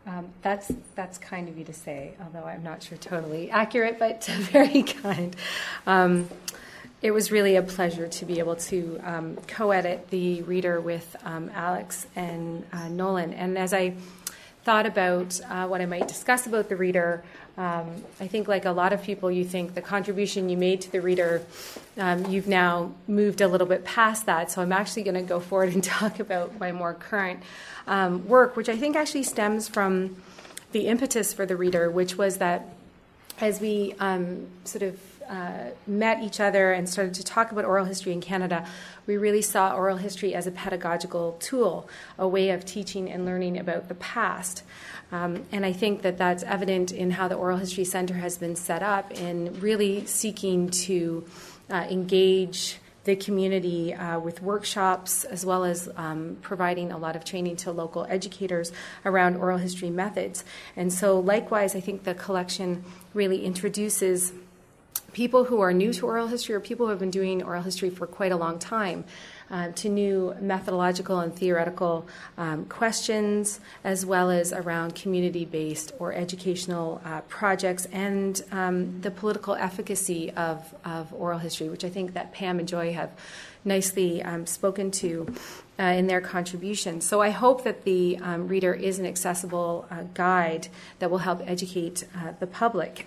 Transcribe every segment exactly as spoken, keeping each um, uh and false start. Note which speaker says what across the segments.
Speaker 1: Um, that's that's kind of you to say, although I'm not sure totally accurate, but very kind. Um, it was really a pleasure to be able to um, co-edit the reader with um, Alex and uh, Nolan. And as I thought about uh, what I might discuss about the reader, um, I think like a lot of people, you think the contribution you made to the reader, um, you've now moved a little bit past that. So I'm actually going to go forward and talk about my more current um, work, which I think actually stems from the impetus for the reader, which was that as we um, sort of uh, met each other and started to talk about oral history in Canada, we really saw oral history as a pedagogical tool, a way of teaching and learning about the past. Um, and I think that that's evident in how the Oral History Center has been set up in really seeking to uh, engage the community uh, with workshops, as well as um, providing a lot of training to local educators around oral history methods. And so likewise, I think the collection really introduces people who are new to oral history or people who have been doing oral history for quite a long time uh, to new methodological and theoretical um, questions, as well as around community-based or educational uh, projects and um, the political efficacy of, of oral history, which I think that Pam and Joy have nicely um, spoken to uh, in their contributions. So I hope that the um, reader is an accessible uh, guide that will help educate uh, the public.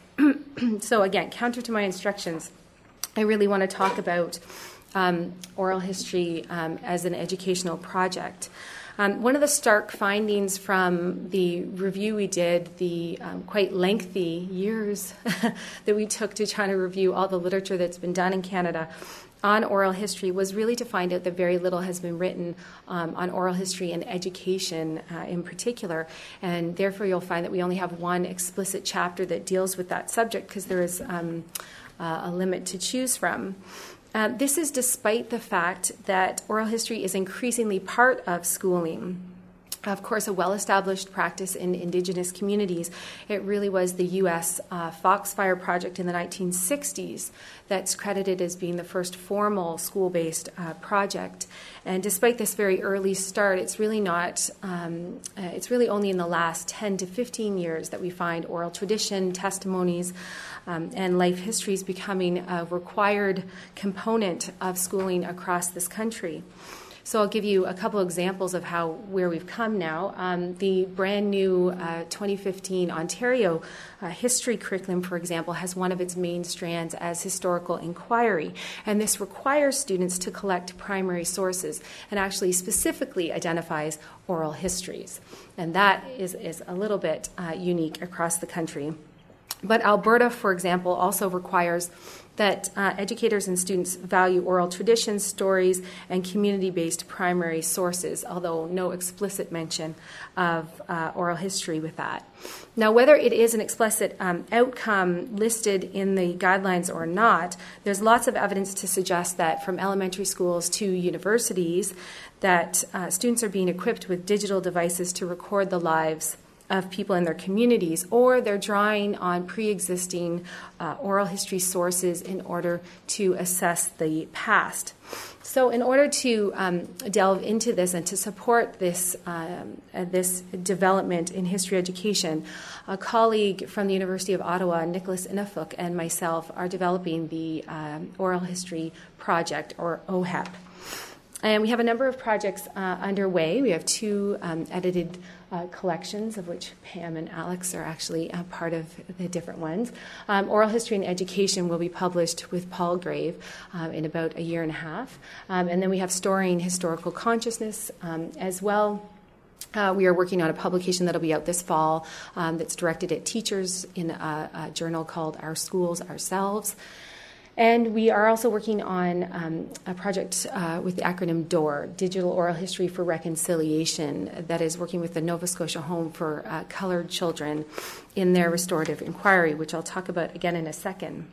Speaker 1: So again, counter to my instructions, I really want to talk about um, oral history um, as an educational project. Um, one of the stark findings from the review we did, the um, quite lengthy years that we took to try to review all the literature that's been done in Canada on oral history, was really to find out that very little has been written um, on oral history and education uh, in particular. And therefore, you'll find that we only have one explicit chapter that deals with that subject because there is um, uh, a limit to choose from. Uh, this is despite the fact that oral history is increasingly part of schooling. Of course, a well-established practice in Indigenous communities. It really was the U S uh, Foxfire Project in the nineteen sixties that's credited as being the first formal school-based uh, project. And despite this very early start, it's really not, um, uh, it's really only in the last ten to fifteen years that we find oral tradition, testimonies, um, and life histories becoming a required component of schooling across this country. So I'll give you a couple examples of how where we've come now. Um, the brand new uh, twenty fifteen Ontario uh, history curriculum, for example, has one of its main strands as historical inquiry. And this requires students to collect primary sources and actually specifically identifies oral histories. And that is, is a little bit uh, unique across the country. But Alberta, for example, also requires that uh, educators and students value oral traditions, stories, and community-based primary sources, although no explicit mention of uh, oral history with that. Now, whether it is an explicit um, outcome listed in the guidelines or not, there's lots of evidence to suggest that from elementary schools to universities, that uh, students are being equipped with digital devices to record the lives of people in their communities, or they're drawing on pre-existing uh, oral history sources in order to assess the past. So in order to um, delve into this and to support this, um, uh, this development in history education, a colleague from the University of Ottawa, Nicholas Inafuk, and myself are developing the um, Oral History Project, or O H E P. And we have a number of projects uh, underway. We have two um, edited uh, collections, of which Pam and Alex are actually a part of the different ones. Um, Oral History and Education will be published with Palgrave um, in about a year and a half. Um, and then we have Storing Historical Consciousness um, as well. Uh, we are working on a publication that will be out this fall um, that's directed at teachers in a, a journal called Our Schools Ourselves. And we are also working on um, a project uh, with the acronym DORE, Digital Oral History for Reconciliation, that is working with the Nova Scotia Home for uh, Colored Children in their restorative inquiry, which I'll talk about again in a second.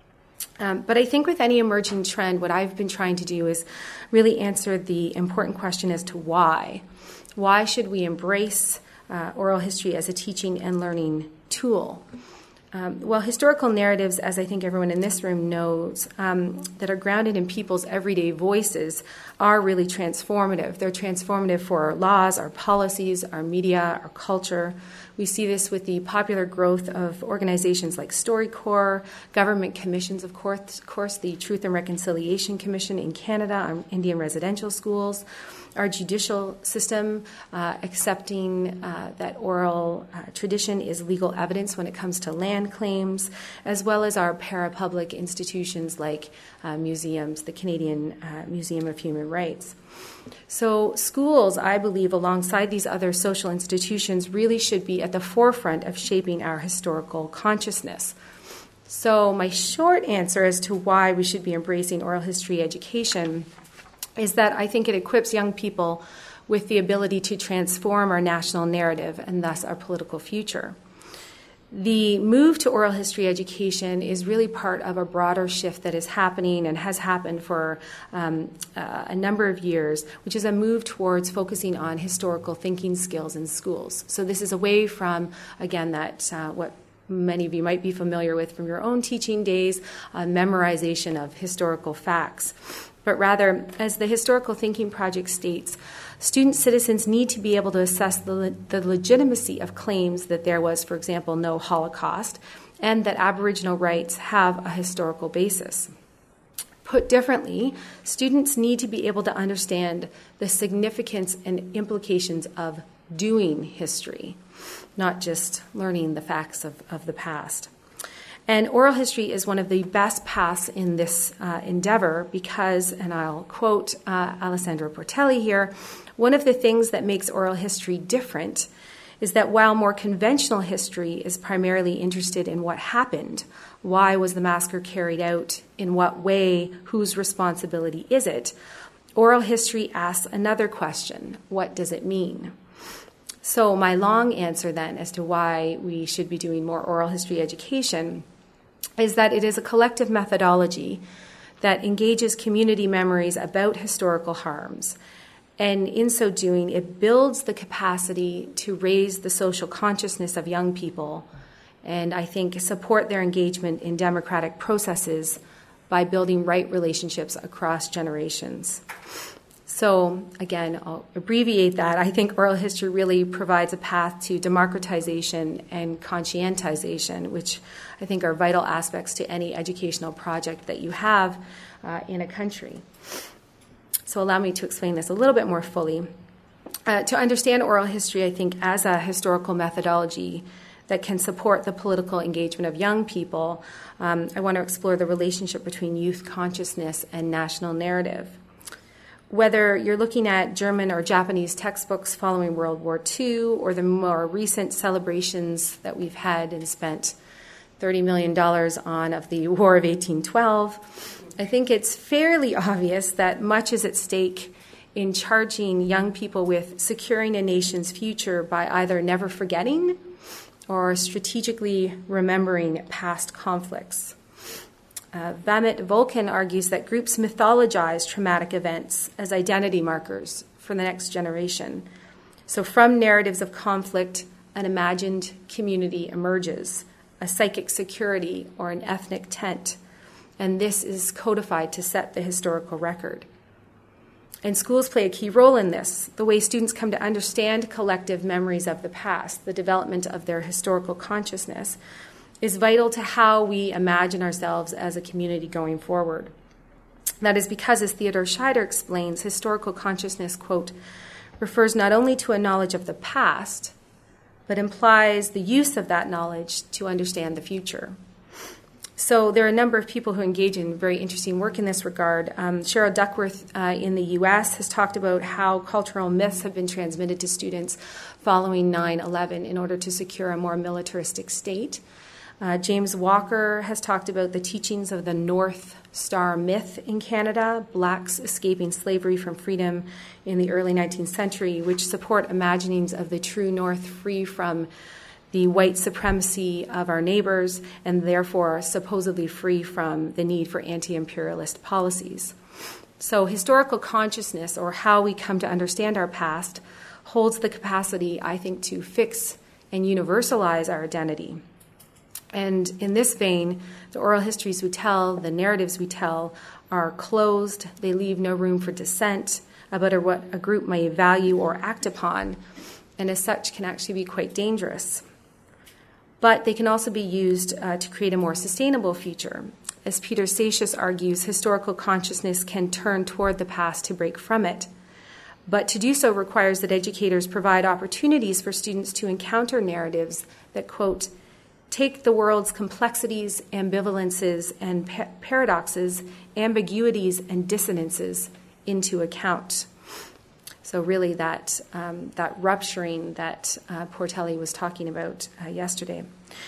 Speaker 1: Um, but I think with any emerging trend, what I've been trying to do is really answer the important question as to why. Why should we embrace uh, oral history as a teaching and learning tool? Um, well, historical narratives, as I think everyone in this room knows, um, that are grounded in people's everyday voices are really transformative. They're transformative for our laws, our policies, our media, our culture. We see this with the popular growth of organizations like StoryCorps, government commissions, of course, of course, the Truth and Reconciliation Commission in Canada on Indian residential schools, our judicial system uh, accepting uh, that oral uh, tradition is legal evidence when it comes to land claims, as well as our parapublic institutions like uh, museums, the Canadian uh, Museum of Human Rights. So schools, I believe, alongside these other social institutions, really should be at the forefront of shaping our historical consciousness. So my short answer as to why we should be embracing oral history education is that I think it equips young people with the ability to transform our national narrative and thus our political future. The move to oral history education is really part of a broader shift that is happening and has happened for um, uh, a number of years, which is a move towards focusing on historical thinking skills in schools. So this is away from, again, that uh, what many of you might be familiar with from your own teaching days, uh, memorization of historical facts. But rather, as the Historical Thinking Project states, student citizens need to be able to assess the, le- the legitimacy of claims that there was, for example, no Holocaust, and that Aboriginal rights have a historical basis. Put differently, students need to be able to understand the significance and implications of doing history, not just learning the facts of, of the past. And oral history is one of the best paths in this uh, endeavor because, and I'll quote uh, Alessandro Portelli here, one of the things that makes oral history different is that while more conventional history is primarily interested in what happened, why was the massacre carried out, in what way, whose responsibility is it, oral history asks another question: what does it mean? So my long answer then as to why we should be doing more oral history education is that it is a collective methodology that engages community memories about historical harms. And in so doing, it builds the capacity to raise the social consciousness of young people and, I think, support their engagement in democratic processes by building right relationships across generations. So, again, I'll abbreviate that. I think oral history really provides a path to democratization and conscientization, which I think are vital aspects to any educational project that you have uh, in a country. So allow me to explain this a little bit more fully. Uh, to understand oral history, I think, as a historical methodology that can support the political engagement of young people, um, I want to explore the relationship between youth consciousness and national narrative. Whether you're looking at German or Japanese textbooks following World War Two or the more recent celebrations that we've had and spent thirty million dollars on of the War of eighteen twelve, I think it's fairly obvious that much is at stake in charging young people with securing a nation's future by either never forgetting or strategically remembering past conflicts. Uh, Vamit Volkan argues that groups mythologize traumatic events as identity markers for the next generation. So from narratives of conflict, an imagined community emerges, a psychic security or an ethnic tent, and this is codified to set the historical record. And schools play a key role in this, the way students come to understand collective memories of the past, the development of their historical consciousness, is vital to how we imagine ourselves as a community going forward. That is because, as Theodore Scheider explains, historical consciousness, quote, refers not only to a knowledge of the past, but implies the use of that knowledge to understand the future. So there are a number of people who engage in very interesting work in this regard. Um, Cheryl Duckworth uh, in the U S has talked about how cultural myths have been transmitted to students following nine eleven in order to secure a more militaristic state. Uh, James Walker has talked about the teachings of the North Star myth in Canada, blacks escaping slavery from freedom in the early nineteenth century, which support imaginings of the true North free from the white supremacy of our neighbors and therefore supposedly free from the need for anti-imperialist policies. So historical consciousness, or how we come to understand our past, holds the capacity, I think, to fix and universalize our identity. And in this vein, the oral histories we tell, the narratives we tell, are closed. They leave no room for dissent about what a group may value or act upon, and as such can actually be quite dangerous. But they can also be used uh, to create a more sustainable future. As Peter Seixas argues, historical consciousness can turn toward the past to break from it. But to do so requires that educators provide opportunities for students to encounter narratives that, quote, take the world's complexities, ambivalences, and pa- paradoxes, ambiguities, and dissonances into account. So really that, um, that rupturing that uh, Portelli was talking about uh, yesterday.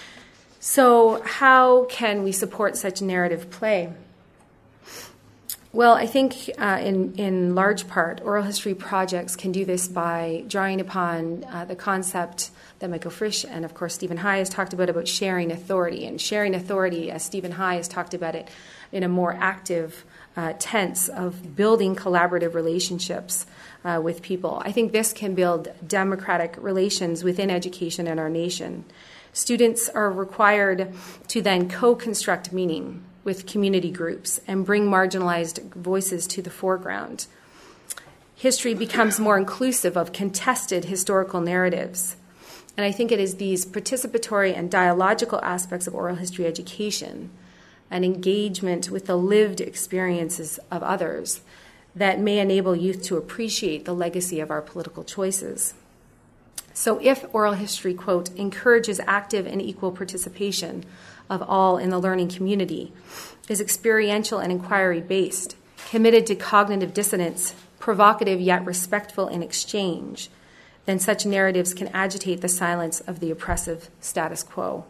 Speaker 1: So how can we support such narrative play? Well, I think uh, in, in large part, oral history projects can do this by drawing upon uh, the concept that Michael Frisch and, of course, Stephen High has talked about, about sharing authority. And sharing authority, as Stephen High has talked about it, in a more active uh, tense of building collaborative relationships uh, with people. I think this can build democratic relations within education in our nation. Students are required to then co-construct meaning with community groups and bring marginalized voices to the foreground. History becomes more inclusive of contested historical narratives. And I think it is these participatory and dialogical aspects of oral history education and engagement with the lived experiences of others that may enable youth to appreciate the legacy of our political choices. So if oral history, quote, encourages active and equal participation of all in the learning community, is experiential and inquiry-based, committed to cognitive dissonance, provocative yet respectful in exchange, then such narratives can agitate the silence of the oppressive status quo.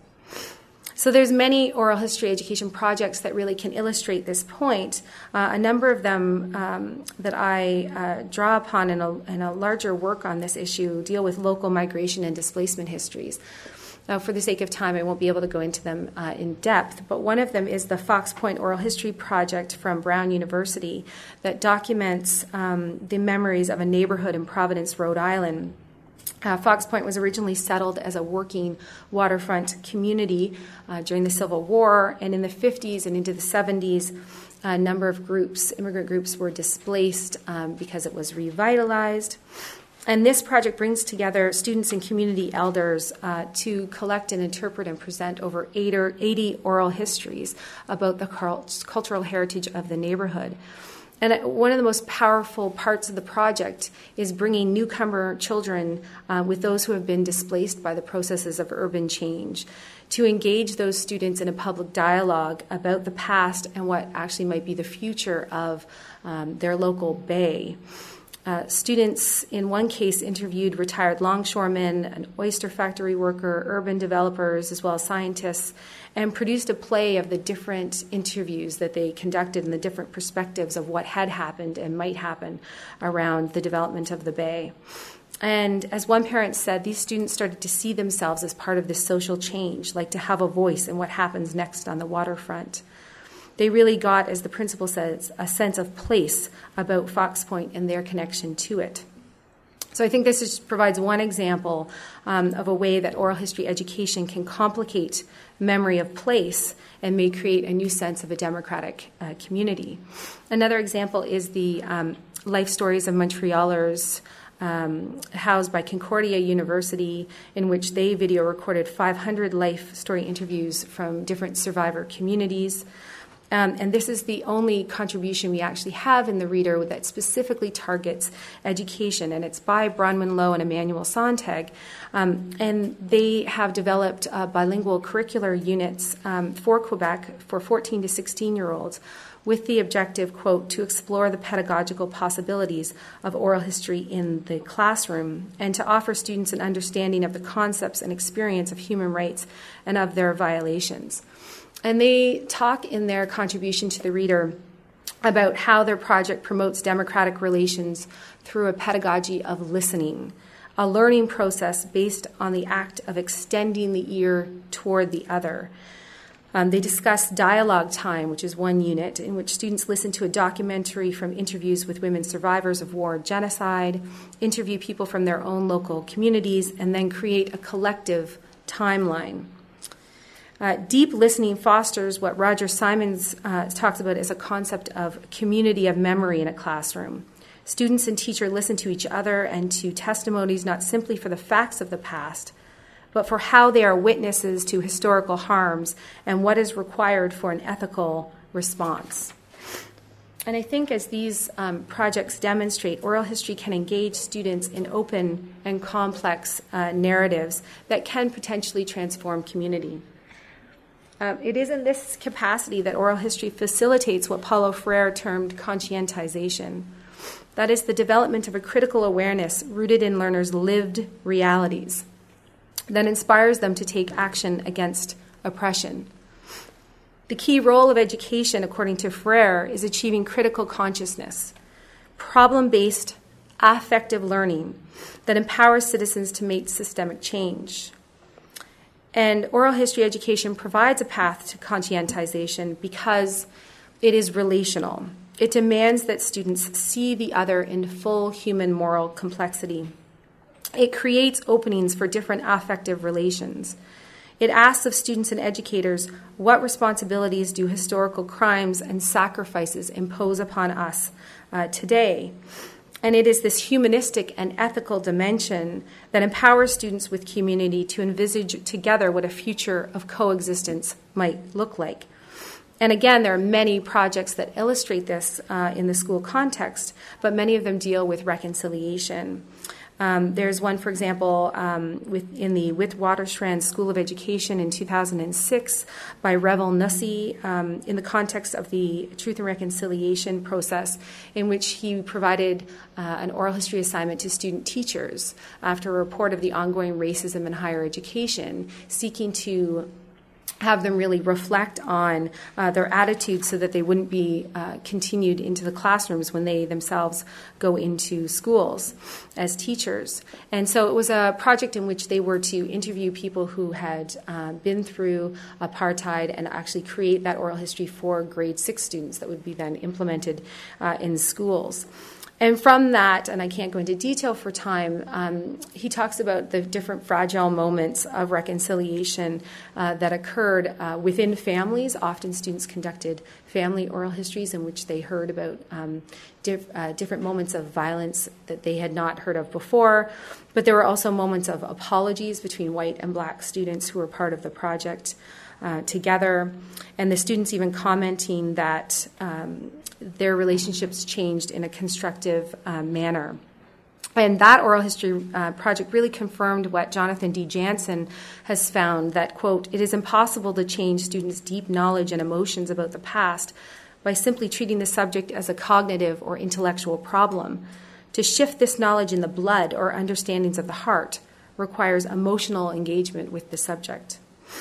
Speaker 1: So there's many oral history education projects that really can illustrate this point. Uh, a number of them um, that I uh, draw upon in a, in a larger work on this issue deal with local migration and displacement histories. Now, for the sake of time, I won't be able to go into them uh, in depth, but one of them is the Fox Point Oral History Project from Brown University that documents um, the memories of a neighborhood in Providence, Rhode Island. Uh, Fox Point was originally settled as a working waterfront community uh, during the Civil War, and in the fifties and into the seventies, a number of groups, immigrant groups, were displaced um, because it was revitalized. And this project brings together students and community elders uh, to collect and interpret and present over eighty oral histories about the cultural heritage of the neighborhood. And one of the most powerful parts of the project is bringing newcomer children uh, with those who have been displaced by the processes of urban change to engage those students in a public dialogue about the past and what actually might be the future of um, their local bay. Uh, students, in one case, interviewed retired longshoremen, an oyster factory worker, urban developers, as well as scientists, and produced a play of the different interviews that they conducted and the different perspectives of what had happened and might happen around the development of the bay. And as one parent said, these students started to see themselves as part of this social change, like to have a voice in what happens next on the waterfront. They really got, as the principal says, a sense of place about Fox Point and their connection to it. So I think this just provides one example um, of a way that oral history education can complicate memory of place and may create a new sense of a democratic uh, community. Another example is the um, life stories of Montrealers um, housed by Concordia University, in which they video recorded five hundred life story interviews from different survivor communities. Um, and this is the only contribution we actually have in the reader that specifically targets education, and it's by Bronwyn Lowe and Emmanuel Sontag. Um, and they have developed uh, bilingual curricular units um, for Quebec for fourteen to sixteen-year-olds with the objective, quote, to explore the pedagogical possibilities of oral history in the classroom and to offer students an understanding of the concepts and experience of human rights and of their violations. And they talk in their contribution to the reader about how their project promotes democratic relations through a pedagogy of listening, a learning process based on the act of extending the ear toward the other. Um, they discuss dialogue time, which is one unit, in which students listen to a documentary from interviews with women survivors of war and genocide, interview people from their own local communities, and then create a collective timeline. Uh, deep listening fosters what Roger Simons uh, talks about as a concept of community of memory in a classroom. Students and teacher listen to each other and to testimonies not simply for the facts of the past, but for how they are witnesses to historical harms and what is required for an ethical response. And I think as these um, projects demonstrate, oral history can engage students in open and complex uh, narratives that can potentially transform community. Um, it is in this capacity that oral history facilitates what Paulo Freire termed conscientization. That is the development of a critical awareness rooted in learners' lived realities that inspires them to take action against oppression. The key role of education, according to Freire, is achieving critical consciousness, problem-based affective learning that empowers citizens to make systemic change. And oral history education provides a path to conscientization because it is relational. It demands that students see the other in full human moral complexity. It creates openings for different affective relations. It asks of students and educators, what responsibilities do historical crimes and sacrifices impose upon us uh, today? And it is this humanistic and ethical dimension that empowers students with community to envisage together what a future of coexistence might look like. And again, there are many projects that illustrate this uh, in the school context, but many of them deal with reconciliation. Um, there's one, for example, um, with, in the Witwatersrand School of Education in two thousand six by Revel Nussi um, in the context of the Truth and Reconciliation process, in which he provided uh, an oral history assignment to student teachers after a report of the ongoing racism in higher education, seeking to have them really reflect on uh, their attitudes so that they wouldn't be uh, continued into the classrooms when they themselves go into schools as teachers. And so it was a project in which they were to interview people who had uh, been through apartheid and actually create that oral history for grade six students that would be then implemented uh, in schools. And from that, and I can't go into detail for time, um, he talks about the different fragile moments of reconciliation uh, that occurred uh, within families. Often students conducted family oral histories in which they heard about um, diff- uh, different moments of violence that they had not heard of before. But there were also moments of apologies between white and black students who were part of the project uh, together. And the students even commenting that um, their relationships changed in a constructive uh, manner. And that oral history uh, project really confirmed what Jonathan D. Jansen has found, that, quote, it is impossible to change students' deep knowledge and emotions about the past by simply treating the subject as a cognitive or intellectual problem. To shift this knowledge in the blood or understandings of the heart requires emotional engagement with the subject.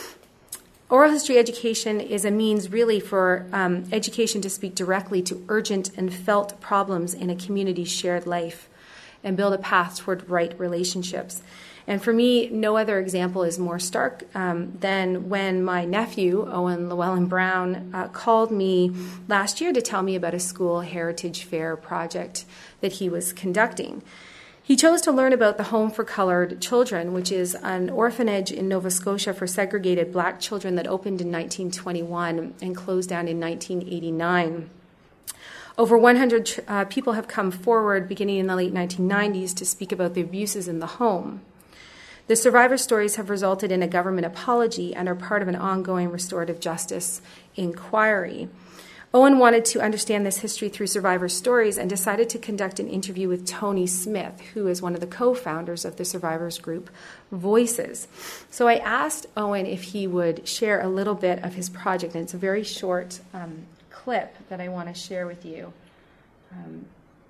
Speaker 1: Oral history education is a means really for um, education to speak directly to urgent and felt problems in a community's shared life and build a path toward right relationships. And for me, no other example is more stark um, than when my nephew, Owen Llewellyn Brown, uh, called me last year to tell me about a school heritage fair project that he was conducting. He chose to learn about the Home for Colored Children, which is an orphanage in Nova Scotia for segregated black children that opened in nineteen twenty-one and closed down in nineteen eighty-nine. Over one hundred uh, people have come forward beginning in the late nineteen nineties to speak about the abuses in the home. The survivor stories have resulted in a government apology and are part of an ongoing restorative justice inquiry. Owen wanted to understand this history through survivor stories and decided to conduct an interview with Tony Smith, who is one of the co-founders of the survivors group Voices. So I asked Owen if he would share a little bit of his project, and it's a very short um, clip that I want to share with you. Um,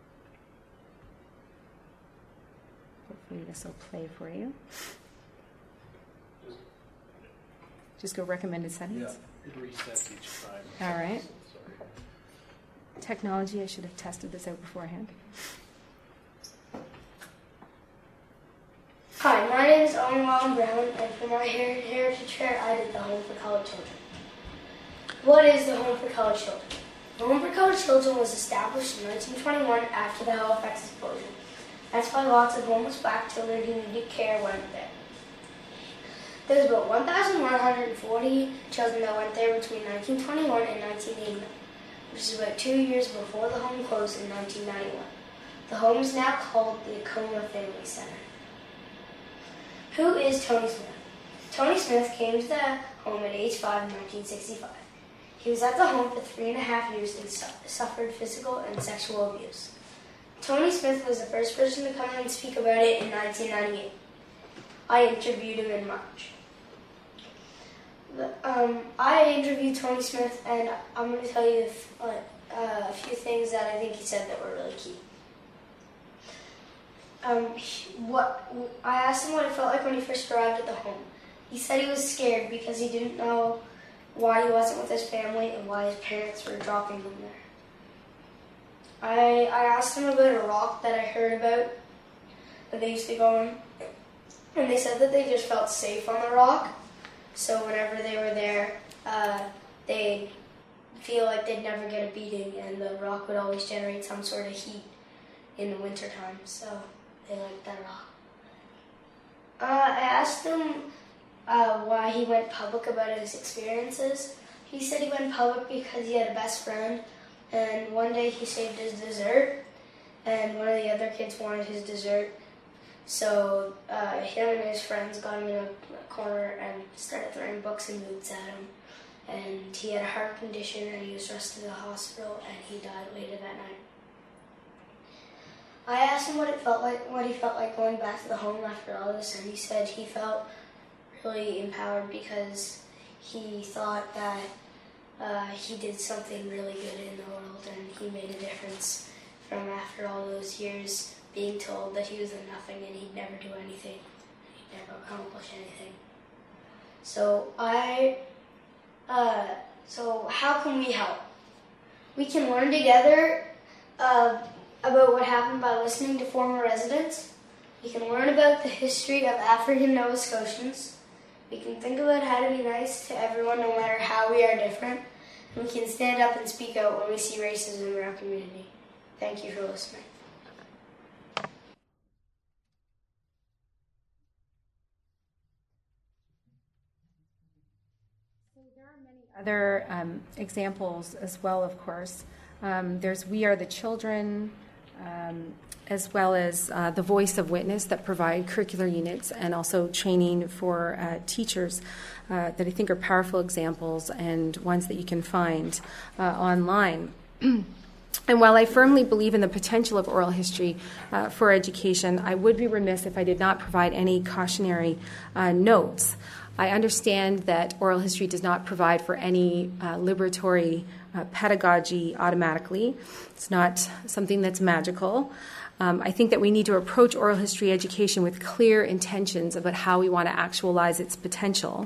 Speaker 1: hopefully this will play for you. Just go recommended settings?
Speaker 2: Yeah, it resets each time.
Speaker 1: All right. Technology, I should have tested this out beforehand.
Speaker 3: Hi, my name is Owen Llewellyn Brown, and for my her- heritage fair, I did the Home for Colored Children. What is the Home for Colored Children? The Home for Colored Children was established in nineteen twenty-one after the Halifax explosion. That's why lots of homeless black children who needed care went there. There was about one thousand one hundred forty children that went there between nineteen twenty-one and nineteen eighty-nine, which is about two years before the home closed in nineteen ninety-one. The home is now called the Acoma Family Center. Who is Tony Smith? Tony Smith came to the home at age five in nineteen sixty-five. He was at the home for three and a half years and su- suffered physical and sexual abuse. Tony Smith was the first person to come and speak about it in nineteen ninety-eight. I interviewed him in March. The, um, I interviewed Tony Smith, and I'm going to tell you uh, uh, a few things that I think he said that were really key. Um, he, what I asked him what it felt like when he first arrived at the home. He said he was scared because he didn't know why he wasn't with his family and why his parents were dropping him there. I, I asked him about a rock that I heard about that they used to go on, and they said that they just felt safe on the rock. So whenever they were there, uh, they'd feel like they'd never get a beating, and the rock would always generate some sort of heat in the wintertime, so they liked that rock. Uh, I asked him uh, why he went public about his experiences. He said he went public because he had a best friend, and one day he saved his dessert, and one of the other kids wanted his dessert. So uh, him and his friends got him in a corner and started throwing books and boots at him. And he had a heart condition, and he was rushed to the hospital, and he died later that night. I asked him what it felt like, what he felt like going back to the home after all this, and he said he felt really empowered because he thought that uh, he did something really good in the world, and he made a difference from after all those years being told that he was a nothing and he'd never do anything, he'd never accomplish anything. So I, uh, so how can we help? We can learn together uh, about what happened by listening to former residents. We can learn about the history of African Nova Scotians. We can think about how to be nice to everyone no matter how we are different. And we can stand up and speak out when we see racism in our community. Thank you for listening.
Speaker 1: Other um, examples as well, of course. Um, there's We Are the Children, um, as well as uh, the Voice of Witness that provide curricular units and also training for uh, teachers uh, that I think are powerful examples and ones that you can find uh, online. And while I firmly believe in the potential of oral history uh, for education, I would be remiss if I did not provide any cautionary uh, notes. I understand that oral history does not provide for any uh, liberatory uh, pedagogy automatically. It's not something that's magical. Um, I think that we need to approach oral history education with clear intentions about how we want to actualize its potential.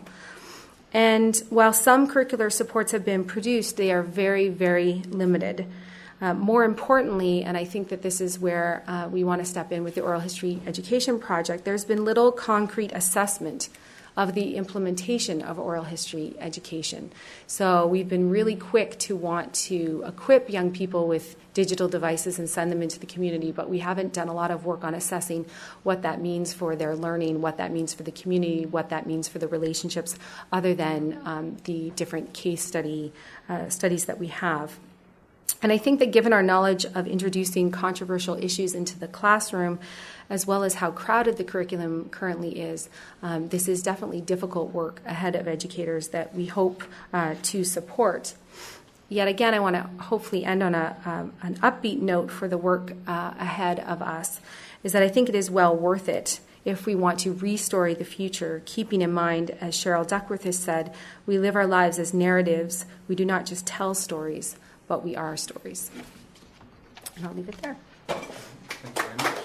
Speaker 1: And while some curricular supports have been produced, they are very, very limited. Uh, more importantly, and I think that this is where uh, we want to step in with the Oral History Education Project, there's been little concrete assessment of the implementation of oral history education. So we've been really quick to want to equip young people with digital devices and send them into the community, but we haven't done a lot of work on assessing what that means for their learning, what that means for the community, what that means for the relationships, other than um, the different case study uh, studies that we have. And I think that given our knowledge of introducing controversial issues into the classroom, as well as how crowded the curriculum currently is, um, this is definitely difficult work ahead of educators that we hope uh, to support. Yet again, I want to hopefully end on a, um, an upbeat note for the work uh, ahead of us, is that I think it is well worth it if we want to restore the future, keeping in mind, as Cheryl Duckworth has said, we live our lives as narratives. We do not just tell stories, but we are stories. And I'll leave it there.
Speaker 4: Thank you very much.